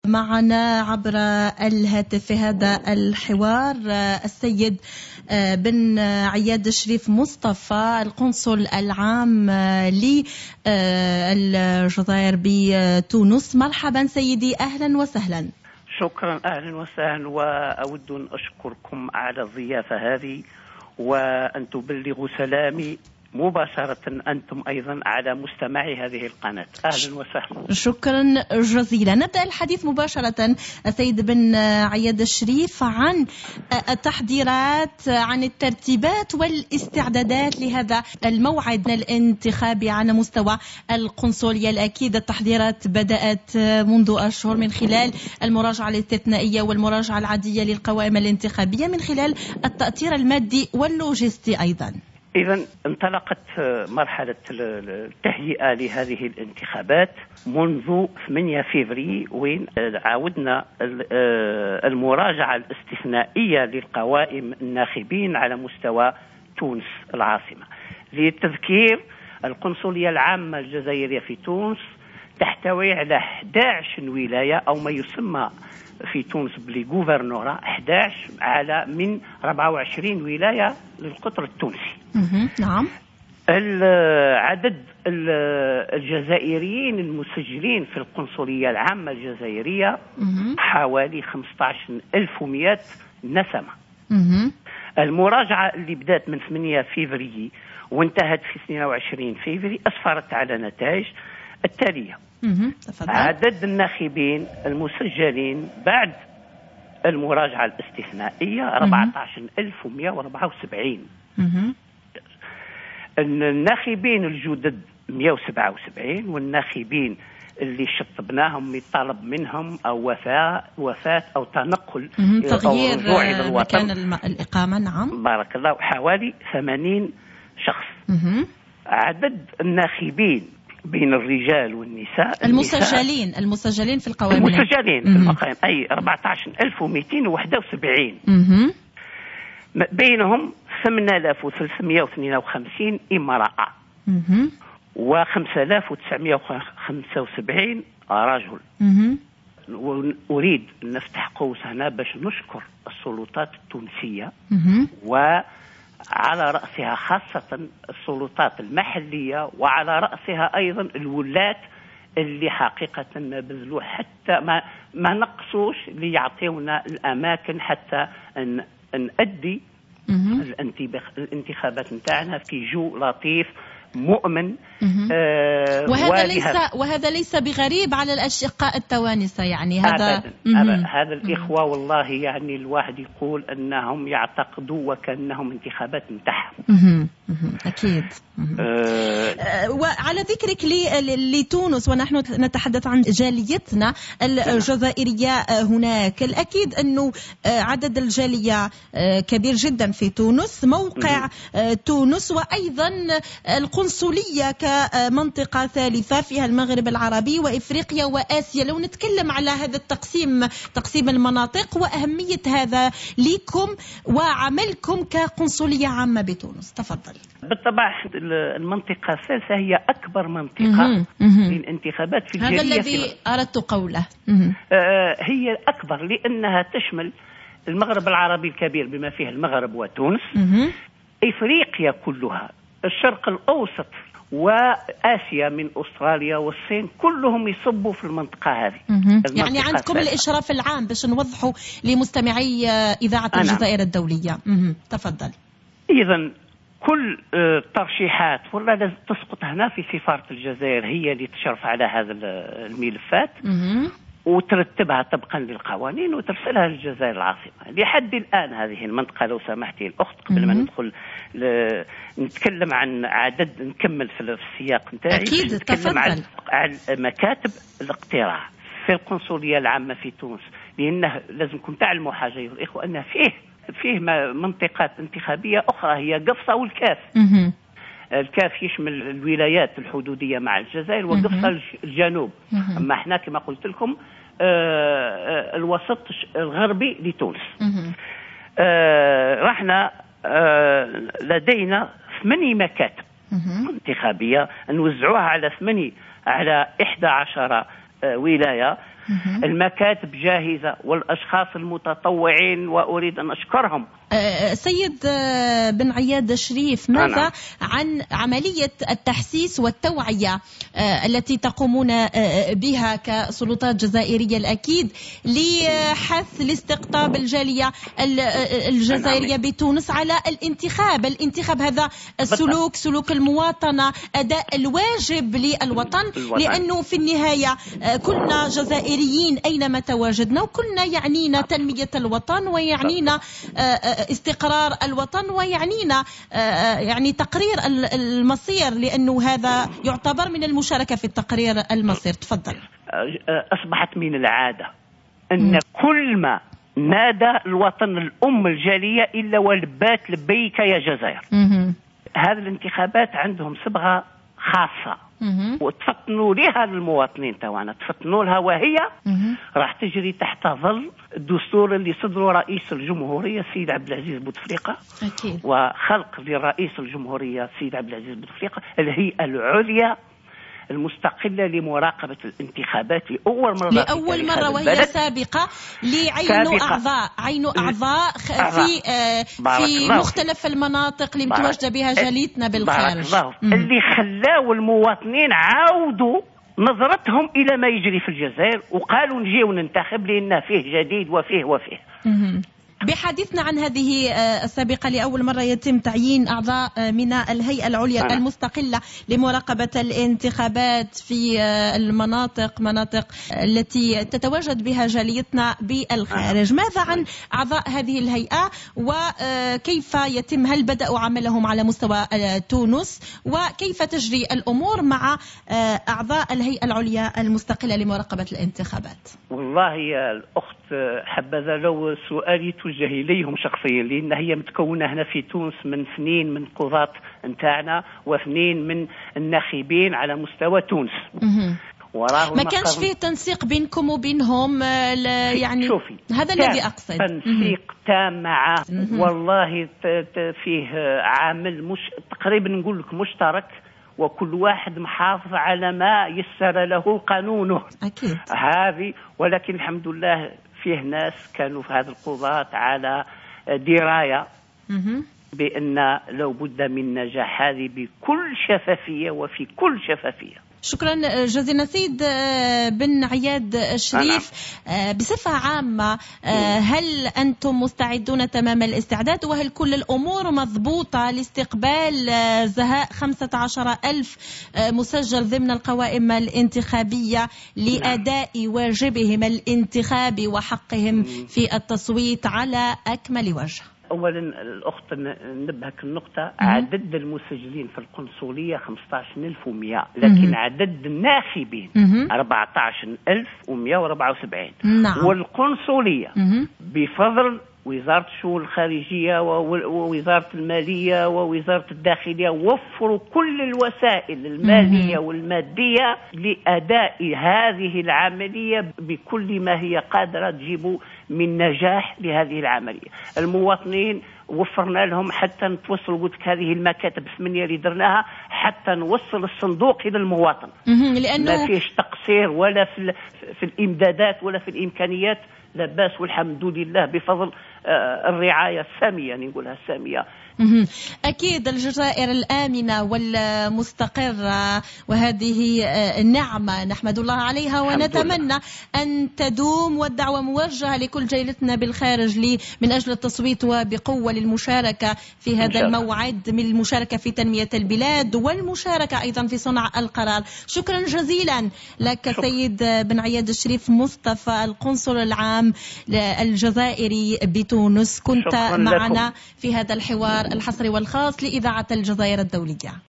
معنا عبر الهاتف في هذا الحوار السيد بن عياد الشريف مصطفى، القنصل العام للجزائر بتونس. مرحبا سيدي، أهلا وسهلا. شكرا، أهلا وسهلا، وأود أن أشكركم على الضيافة هذه وأن تبلغوا سلامي مباشرة أنتم أيضا على مستمعي هذه القناة. أهلا وسهلا. شكرا جزيلا. نبدأ الحديث مباشرة السيد بن عياد الشريف عن التحضيرات، عن الترتيبات والاستعدادات لهذا الموعد الانتخابي على مستوى القنصلية. الأكيد التحضيرات بدأت منذ أشهر من خلال المراجعة الاستثنائية والمراجعة العادية للقوائم الانتخابية، من خلال التأطير المادي واللوجستي أيضا. إذا انطلقت مرحلة التهيئة لهذه الانتخابات منذ 8 فبراير، وين عاودنا المراجعة الاستثنائية للقوائم الناخبين على مستوى تونس العاصمة. للتذكير، القنصلية العامة الجزائرية في تونس تحتوي على 11 ولاية، أو ما يسمى في تونس بالغوفرنورا، 11 على من 24 ولاية للقطر التونسي. نعم. عدد الجزائريين المسجلين في القنصلية العامة الجزائرية حوالي 15,100 نسمة. المراجعة اللي بدأت من 8 فبراير وانتهت في 22 فبراير أسفرت على نتائج التالية. عدد الناخبين المسجلين بعد المراجعة الاستثنائية 14,174. الناخبين الجدد 177، والناخبين اللي شطبناهم يطالب منهم أو وفاة أو تنقل تغيير مكان الإقامة. نعم، بارك الله، حوالي 80 شخص. عدد الناخبين بين الرجال والنساء المسجلين في القوائم، المسجلين في القوائم أي 14,271. بينهم 8,352 امرأة و5,975 رجل. أريد أن نفتح قوس هنا باش نشكر السلطات التونسية، وعلى رأسها خاصة السلطات المحلية، وعلى رأسها أيضا الولاة اللي حقيقة ما بذلوا حتى ما نقصوش ليعطيونا الأماكن حتى أن نأدي الانتخابات نتاعنا في جو لطيف مؤمن. وهذا ليس بغريب على الأشقاء التوانسة، يعني هذا الإخوة والله يعني الواحد يقول أنهم يعتقدوا وكأنهم انتخابات نتاعهم. أكيد. وعلى ذكرك لتونس، ونحن نتحدث عن جاليتنا الجزائرية هناك، الأكيد أنه عدد الجالية كبير جدا في تونس، موقع تونس وأيضا القنصلية كمنطقة ثالثة فيها المغرب العربي وإفريقيا وآسيا. لو نتكلم على هذا تقسيم المناطق وأهمية هذا لكم وعملكم كقنصلية عامة بتونس، تفضل. بالطبع المنطقة الثالثة هي أكبر منطقة للانتخابات في الجالية. هذا الذي أردت قوله. هي أكبر لأنها تشمل المغرب العربي الكبير بما فيه المغرب وتونس، إفريقيا كلها، الشرق الأوسط وآسيا من أستراليا والصين، كلهم يصبوا في المنطقة هذه. يعني عندكم الإشراف العام باش نوضحوا لمستمعي إذاعة الجزائر الدولية. تفضل. إذن كل الترشيحات والله لازم تسقط هنا في سفارة الجزائر، هي اللي تشرف على هذا الملفات وترتبها طبقا للقوانين وترسلها للجزائر العاصمة. لحد الآن هذه المنطقة، لو سمحتي الأخت قبل ما ندخل نتكلم عن عدد، نكمل في السياق نتاعي. أكيد، نتكلم عن مكاتب الاقتراع في القنصلية العامة في تونس، لأنه لازمكم تعلموا حاجة أيها الإخوة، أن فيه منطقات انتخابية أخرى هي قفصة والكاف. الكاف يشمل الولايات الحدودية مع الجزائر وقفصة الجنوب. أما احنا كما قلت لكم الوسط الغربي لتونس. رحنا لدينا 8 مكاتب انتخابية نوزعوها على 11 ولاية. المكاتب جاهزة والأشخاص المتطوعين وأريد أن أشكرهم. سيد بن عياد الشريف، ماذا عن عملية التحسيس والتوعية التي تقومون بها كسلطات جزائرية الأكيد لحث لاستقطاب الجالية الجزائرية بتونس على الانتخاب هذا السلوك، سلوك المواطنة، أداء الواجب للوطن، لأنه في النهاية كلنا جزائريين أينما تواجدنا، وكلنا يعنينا تنمية الوطن ويعنينا استقرار الوطن ويعنينا يعني تقرير المصير، لأنه هذا يعتبر من المشاركة في التقرير المصير. تفضل. أصبحت من العادة أن كل ما نادى الوطن الأم الجالية إلا ولبات لبيك يا جزائر. هذه الانتخابات عندهم صبغة خاصة وتفطنوا لها للمواطنين تاعنا، تفطنوا لها، وهي راح تجري تحت ظل الدستور اللي صدره رئيس الجمهورية السيد عبد العزيز بوتفليقة، وخلق لرئيس الجمهورية السيد عبد العزيز بوتفليقة الهيئة العليا المستقلة لمراقبة الانتخابات لأول مرة وهي سابقة لعين أعضاء في مختلف المناطق اللي متواجدة بها جاليتنا بالخارج، اللي خلاوا المواطنين عاودوا نظرتهم إلى ما يجري في الجزائر وقالوا نجيو ننتخب لأن فيه جديد وفيه. بحديثنا عن هذه السابقة، لأول مرة يتم تعيين أعضاء من الهيئة العليا المستقلة لمراقبة الانتخابات في مناطق التي تتواجد بها جاليتنا بالخارج. ماذا عن أعضاء هذه الهيئة وكيف يتم؟ هل بدأوا عملهم على مستوى تونس؟ وكيف تجري الأمور مع أعضاء الهيئة العليا المستقلة لمراقبة الانتخابات؟ والله يا الأخت حبذا لو سؤالي توجه إليهم شخصيا، لأن هي متكونة هنا في تونس من 2 من قضاة نتاعنا و2 من الناخبين على مستوى تونس. ما كانش فيه تنسيق بينكم وبينهم يعني؟ شوفي، هذا الذي أقصد. تنسيق تام معه، والله فيه عامل مش تقريبا نقول لك مشترك، وكل واحد محافظ على ما يسر له قانونه. أكيد هذه، ولكن الحمد لله فيه ناس كانوا في هذه القضاة على دراية بأن لو بد من نجاح هذه بكل شفافية وفي كل شفافية. شكرا جزيلا سيد بن عياد الشريف. بصفة عامة، هل أنتم مستعدون تمام الاستعداد، وهل كل الأمور مضبوطة لاستقبال زهاء 15,000 مسجل ضمن القوائم الانتخابية لأداء واجبهم الانتخابي وحقهم في التصويت على أكمل وجه؟ أولا الأخت ننبهك النقطة، عدد المسجلين في القنصلية 15,100، لكن عدد الناخبين 14,174. والقنصلية بفضل وزارة الشؤون الخارجية ووزارة المالية ووزارة الداخلية وفروا كل الوسائل المالية والمادية لأداء هذه العملية بكل ما هي قادرة تجيب من نجاح لهذه العملية. المواطنين وفرنا لهم حتى نتوصل، قلت هذه المكاتب 8 اللي درناها حتى نوصل الصندوق إلى المواطن، لأنه ما فيش تقصير ولا في الإمدادات ولا في الإمكانيات، لا باس والحمد لله بفضل الرعاية السامية، نقولها السامية. أكيد الجزائر الآمنة والمستقرة، وهذه النعمة نحمد الله عليها ونتمنى أن تدوم، والدعوة موجهة لكل جيلتنا بالخارج من أجل التصويت وبقوة للمشاركة في هذا الموعد، من المشاركة في تنمية البلاد والمشاركة أيضا في صنع القرار. شكرا جزيلا لك سيد بن عياد الشريف مصطفى، القنصل العام الجزائري بتونس، كنت معنا في هذا الحوار الحصري والخاص لإذاعة الجزائر الدولية.